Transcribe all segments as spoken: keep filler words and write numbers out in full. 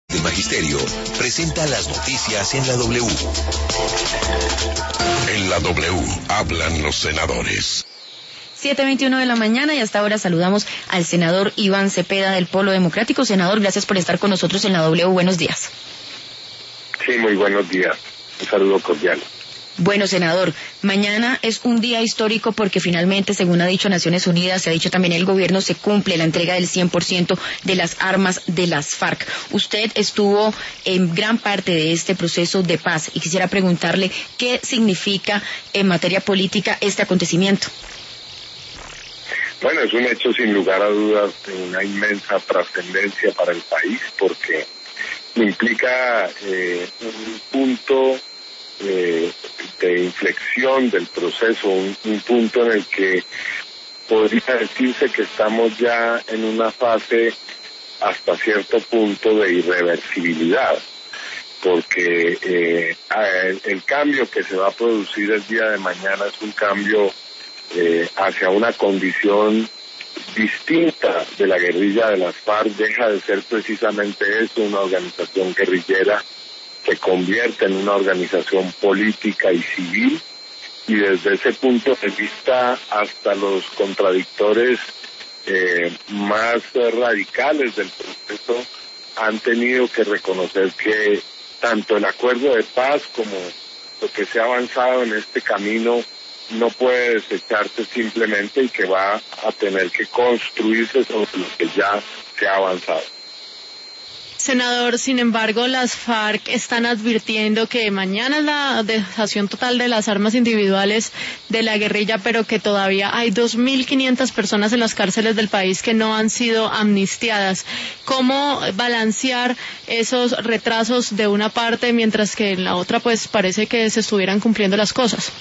El Magisterio presenta las noticias en la W. En la W hablan los senadores. siete veintiuno de la mañana y hasta ahora saludamos al senador Iván Cepeda del Polo Democrático. Senador, gracias por estar con nosotros en la W. Buenos días. Sí, muy buenos días. Un saludo cordial. Bueno, senador, mañana es un día histórico porque finalmente, según ha dicho Naciones Unidas, se ha dicho también el gobierno, se cumple la entrega del cien por ciento de las armas de las FARC. Usted estuvo en gran parte de este proceso de paz y quisiera preguntarle qué significa en materia política este acontecimiento. Bueno, es un hecho sin lugar a dudas de una inmensa trascendencia para el país porque implica eh, un punto eh, de inflexión del proceso, un, un punto en el que podría decirse que estamos ya en una fase hasta cierto punto de irreversibilidad, porque eh, el, el cambio que se va a producir el día de mañana es un cambio eh, hacia una condición distinta de la guerrilla de las FARC. Deja de ser precisamente eso, una organización guerrillera, se convierte en una organización política y civil, y desde ese punto de vista hasta los contradictores eh, más radicales del proceso han tenido que reconocer que tanto el acuerdo de paz como lo que se ha avanzado en este camino no puede desecharse simplemente y que va a tener que construirse sobre lo que ya se ha avanzado. Senador, sin embargo, las FARC están advirtiendo que mañana es la dejación total de las armas individuales de la guerrilla, pero que todavía hay dos mil quinientas personas en las cárceles del país que no han sido amnistiadas. ¿Cómo balancear esos retrasos de una parte mientras que en la otra pues parece que se estuvieran cumpliendo las cosas?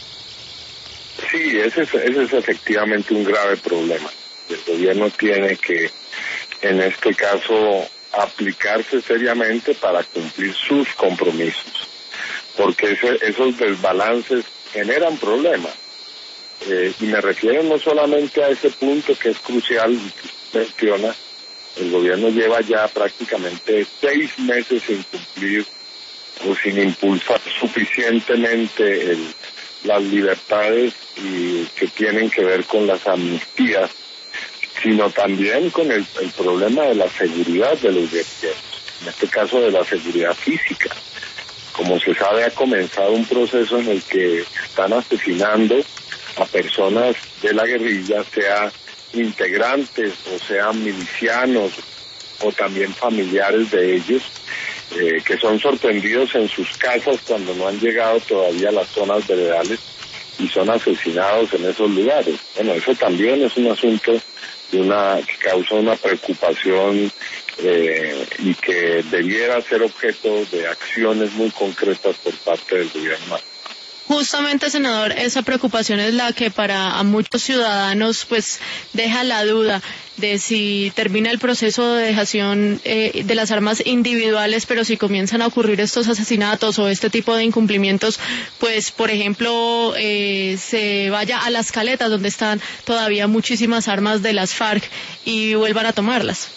Sí, ese es, ese es efectivamente un grave problema. El gobierno tiene que, en este caso, aplicarse seriamente para cumplir sus compromisos, porque ese, esos desbalances generan problemas. Eh, y me refiero no solamente a ese punto que es crucial, que menciona, el gobierno lleva ya prácticamente seis meses sin cumplir o sin impulsar suficientemente el, las libertades y que tienen que ver con las amnistías, sino también con el, el problema de la seguridad de los guerrilleros, en este caso de la seguridad física. Como se sabe, ha comenzado un proceso en el que están asesinando a personas de la guerrilla, sea integrantes o sean milicianos o también familiares de ellos, eh, que son sorprendidos en sus casas cuando no han llegado todavía a las zonas veredales y son asesinados en esos lugares. Bueno, eso también es un asunto de una que causa una preocupación eh, y que debiera ser objeto de acciones muy concretas por parte del gobierno. Justamente, senador, esa preocupación es la que para a muchos ciudadanos pues deja la duda de si termina el proceso de dejación eh, de las armas individuales, pero si comienzan a ocurrir estos asesinatos o este tipo de incumplimientos, pues por ejemplo eh, se vaya a las caletas donde están todavía muchísimas armas de las FARC y vuelvan a tomarlas.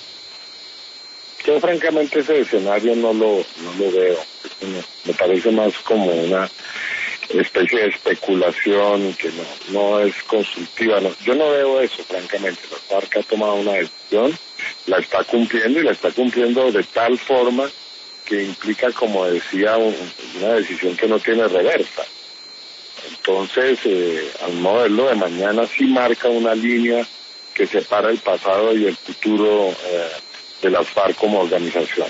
Yo francamente ese escenario no lo, no lo veo, me parece más como una especie de especulación que no, no es constructiva. No, yo no veo eso, francamente. La FARC ha tomado una decisión, la está cumpliendo y la está cumpliendo de tal forma que implica, como decía, un, una decisión que no tiene reversa. Entonces, eh, al no verlo de mañana sí marca una línea que separa el pasado y el futuro eh, de las FARC como organización.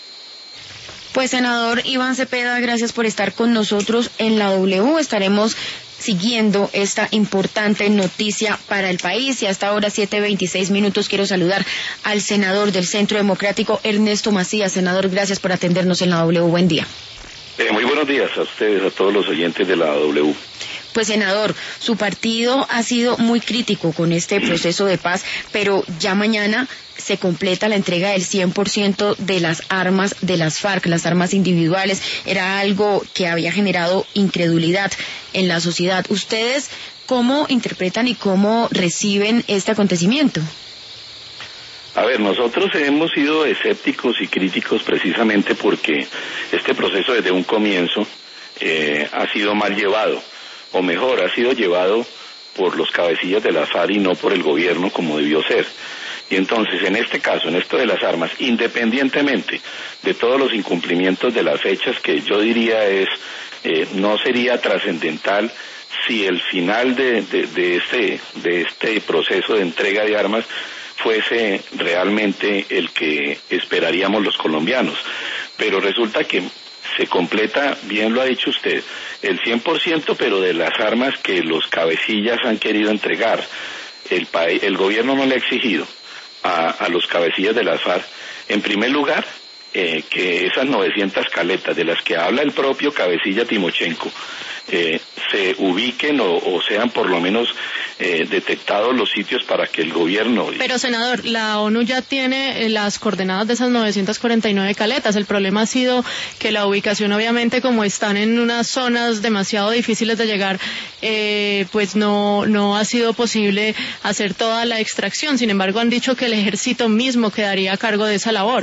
Pues, senador Iván Cepeda, gracias por estar con nosotros en la W. Estaremos siguiendo esta importante noticia para el país y hasta ahora siete veintiséis minutos quiero saludar al senador del Centro Democrático, Ernesto Macías. Senador, gracias por atendernos en la W. Buen día. Eh, muy buenos días a ustedes, a todos los oyentes de la W. Pues, senador, su partido ha sido muy crítico con este proceso de paz, pero ya mañana se completa la entrega del cien por ciento de las armas de las FARC, las armas individuales. Era algo que había generado incredulidad en la sociedad. ¿Ustedes cómo interpretan y cómo reciben este acontecimiento? A ver, nosotros hemos sido escépticos y críticos precisamente porque este proceso desde un comienzo eh, ha sido mal llevado, o mejor, ha sido llevado por los cabecillas de la FARC y no por el gobierno como debió ser. Y entonces, en este caso, en esto de las armas, independientemente de todos los incumplimientos de las fechas, que yo diría es, eh, no sería trascendental si el final de, de, de, este, de este proceso de entrega de armas fuese realmente el que esperaríamos los colombianos. Pero resulta que se completa, bien lo ha dicho usted, el cien por ciento, pero de las armas que los cabecillas han querido entregar. El, país, el gobierno no le ha exigido a, a los cabecillas de las FARC, en primer lugar, eh, que esas novecientas caletas de las que habla el propio cabecilla Timochenko eh, se ubiquen o, o sean por lo menos eh, detectados los sitios para que el gobierno... Pero, senador, la ONU ya tiene las coordenadas de esas novecientas cuarenta y nueve caletas. El problema ha sido que la ubicación, obviamente, como están en unas zonas demasiado difíciles de llegar, eh, pues no, no ha sido posible hacer toda la extracción. Sin embargo, han dicho que el ejército mismo quedaría a cargo de esa labor.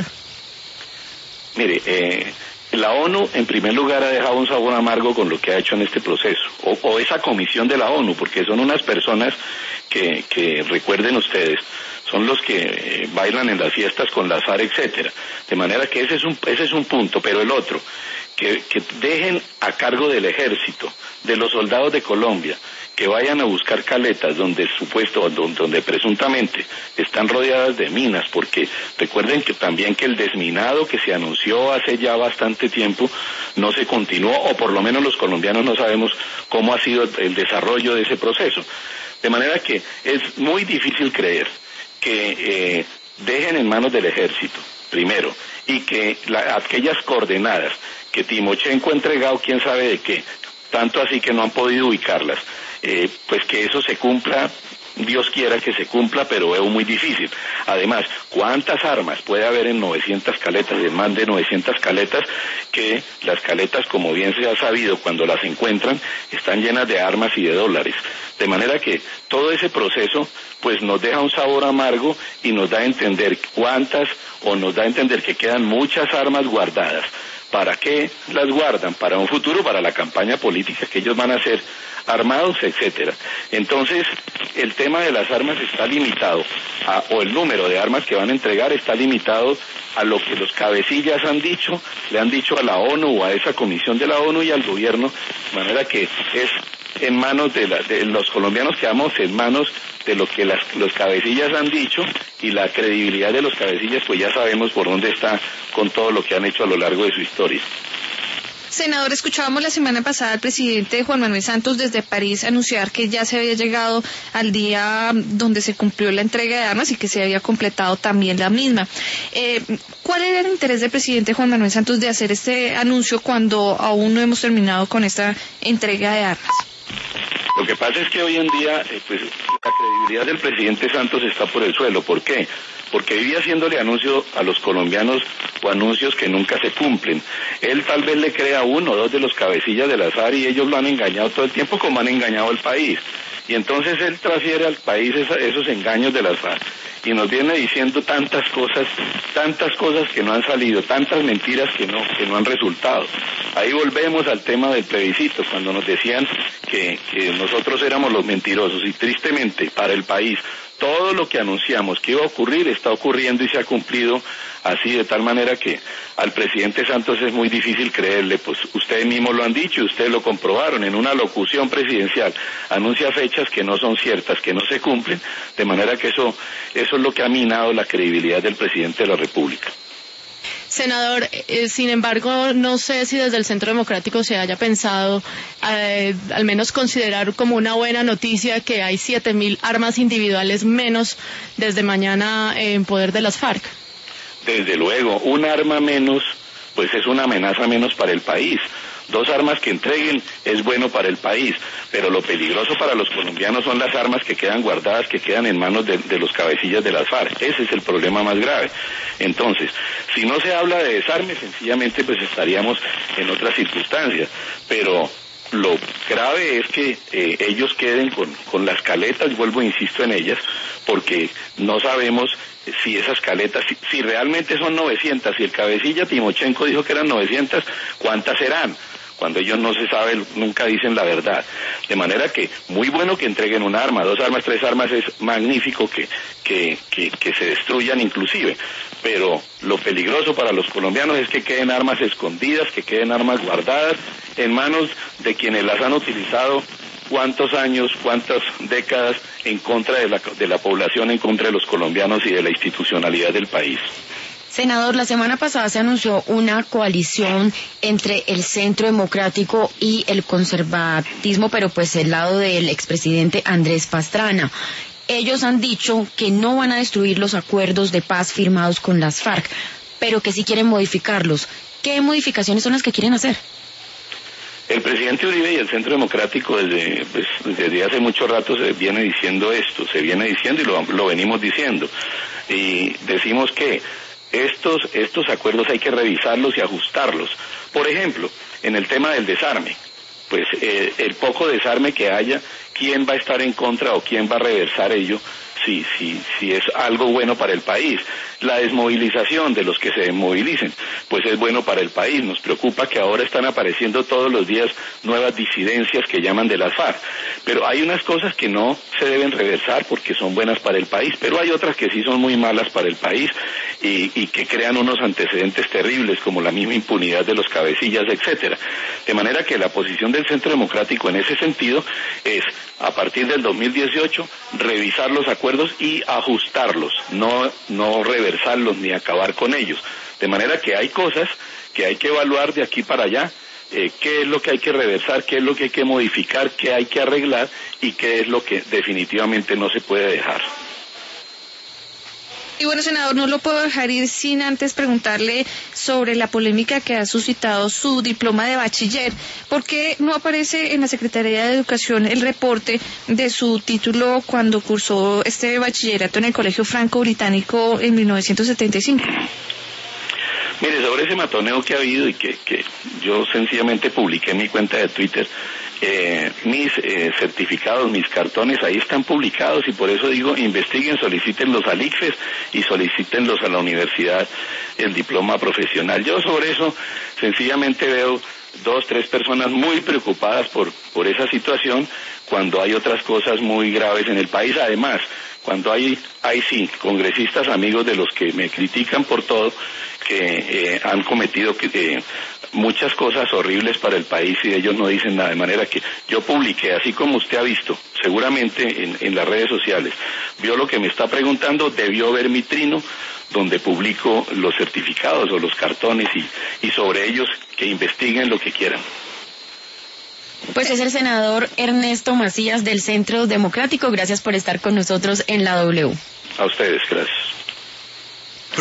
Mire, eh, la ONU en primer lugar ha dejado un sabor amargo con lo que ha hecho en este proceso, o, o esa comisión de la ONU, porque son unas personas que, que recuerden ustedes, son los que eh, bailan en las fiestas con las FARC, etcétera. De manera que ese es un, ese es un punto, pero el otro, que, que dejen a cargo del ejército, de los soldados de Colombia, que vayan a buscar caletas donde supuesto, donde, donde presuntamente están rodeadas de minas, porque recuerden que también que el desminado que se anunció hace ya bastante tiempo no se continuó, o por lo menos los colombianos no sabemos cómo ha sido el desarrollo de ese proceso. De manera que es muy difícil creer que eh, dejen en manos del ejército, primero, y que la, aquellas coordenadas que Timochenko ha entregado, quién sabe de qué, tanto así que no han podido ubicarlas, eh, pues que eso se cumpla, Dios quiera que se cumpla, pero veo muy difícil. Además, ¿cuántas armas puede haber en novecientas caletas, en más de novecientas caletas, que las caletas, como bien se ha sabido, cuando las encuentran, están llenas de armas y de dólares? De manera que todo ese proceso, pues nos deja un sabor amargo y nos da a entender cuántas, o nos da a entender que quedan muchas armas guardadas. ¿Para qué las guardan? Para un futuro, para la campaña política que ellos van a hacer, armados, etcétera. Entonces, el tema de las armas está limitado, a, o el número de armas que van a entregar está limitado a lo que los cabecillas han dicho, le han dicho a la ONU o a esa comisión de la ONU y al gobierno, de manera que es en manos de, la, de los colombianos, quedamos en manos de lo que las, los cabecillas han dicho, y la credibilidad de los cabecillas pues ya sabemos por dónde está con todo lo que han hecho a lo largo de su historia. Senador, escuchábamos la semana pasada al presidente Juan Manuel Santos desde París anunciar que ya se había llegado al día donde se cumplió la entrega de armas y que se había completado también la misma. Eh, ¿Cuál era el interés del presidente Juan Manuel Santos de hacer este anuncio cuando aún no hemos terminado con esta entrega de armas? Lo que pasa es que hoy en día, eh, pues, la credibilidad del presidente Santos está por el suelo. ¿Por qué? Porque vive haciéndole anuncio a los colombianos o anuncios que nunca se cumplen. Él tal vez le crea uno o dos de los cabecillas de la FARC y ellos lo han engañado todo el tiempo como han engañado al país. Y entonces él transfiere al país esa, esos engaños de las FARC y nos viene diciendo tantas cosas, tantas cosas que no han salido, tantas mentiras que no, que no han resultado. Ahí volvemos al tema del plebiscito, cuando nos decían que, que nosotros éramos los mentirosos, y tristemente para el país todo lo que anunciamos que iba a ocurrir está ocurriendo y se ha cumplido así, de tal manera que al presidente Santos es muy difícil creerle. Pues ustedes mismos lo han dicho y ustedes lo comprobaron en una locución presidencial, anuncia fechas que no son ciertas, que no se cumplen, de manera que eso, eso es lo que ha minado la credibilidad del presidente de la República. Senador, eh, sin embargo, no sé si desde el Centro Democrático se haya pensado, eh, al menos considerar como una buena noticia que hay siete mil armas individuales menos desde mañana en poder de las FARC. Desde luego, un arma menos, pues es una amenaza menos para el país. Dos armas que entreguen es bueno para el país, pero lo peligroso para los colombianos son las armas que quedan guardadas, que quedan en manos de, de los cabecillas de las FARC. Ese es el problema más grave. Entonces, si no se habla de desarme, sencillamente pues estaríamos en otras circunstancias, pero lo grave es que eh, ellos queden con, con las caletas, vuelvo e insisto en ellas, porque no sabemos si esas caletas, si, si realmente son novecientas, si el cabecilla Timochenko dijo que eran novecientas, ¿cuántas serán? Cuando ellos no se sabe, nunca dicen la verdad. De manera que, muy bueno que entreguen un arma, dos armas, tres armas, es magnífico que, que, que, que se destruyan inclusive. Pero lo peligroso para los colombianos es que queden armas escondidas, que queden armas guardadas en manos de quienes las han utilizado cuántos años, cuántas décadas en contra de la, de la población, en contra de los colombianos y de la institucionalidad del país. Senador, la semana pasada se anunció una coalición entre el Centro Democrático y el conservatismo, pero pues el lado del expresidente Andrés Pastrana. Ellos han dicho que no van a destruir los acuerdos de paz firmados con las FARC, pero que sí quieren modificarlos. ¿Qué modificaciones son las que quieren hacer? El presidente Uribe y el Centro Democrático desde, pues, desde hace mucho rato se viene diciendo esto, se viene diciendo y lo, lo venimos diciendo. Y decimos que Estos, estos acuerdos hay que revisarlos y ajustarlos. Por ejemplo, en el tema del desarme, pues eh, el poco desarme que haya, ¿quién va a estar en contra o quién va a reversar ello si, si, si es algo bueno para el país? La desmovilización de los que se desmovilicen, pues es bueno para el país. Nos preocupa que ahora están apareciendo todos los días nuevas disidencias que llaman de las FARC. Pero hay unas cosas que no se deben reversar porque son buenas para el país, pero hay otras que sí son muy malas para el país y, y que crean unos antecedentes terribles como la misma impunidad de los cabecillas, etcétera. De manera que la posición del Centro Democrático en ese sentido es, a partir del dos mil dieciocho, revisar los acuerdos y ajustarlos, no, no reversarlos ni acabar con ellos. De manera que hay cosas que hay que evaluar de aquí para allá, eh, qué es lo que hay que reversar, qué es lo que hay que modificar, qué hay que arreglar y qué es lo que definitivamente no se puede dejar. Y bueno, senador, no lo puedo dejar ir sin antes preguntarle sobre la polémica que ha suscitado su diploma de bachiller. ¿Por qué no aparece en la Secretaría de Educación el reporte de su título cuando cursó este bachillerato en el Colegio Franco-Británico en mil novecientos setenta y cinco? Mire, sobre ese matoneo que ha habido y que, que yo sencillamente publiqué en mi cuenta de Twitter, eh, mis eh, certificados, mis cartones, ahí están publicados y por eso digo, investiguen, solicítenlos al I C F E S y solicítenlos a la universidad, el diploma profesional. Yo sobre eso sencillamente veo dos, tres personas muy preocupadas por, por esa situación cuando hay otras cosas muy graves en el país. Además, cuando hay, hay sí, congresistas amigos de los que me critican por todo, que eh, han cometido que, eh, muchas cosas horribles para el país y ellos no dicen nada. De manera que yo publiqué, así como usted ha visto, seguramente en, en las redes sociales, vio lo que me está preguntando, debió ver mi trino, donde publico los certificados o los cartones y, y sobre ellos que investiguen lo que quieran. Pues es el senador Ernesto Macías del Centro Democrático. Gracias por estar con nosotros en la W. A ustedes, gracias.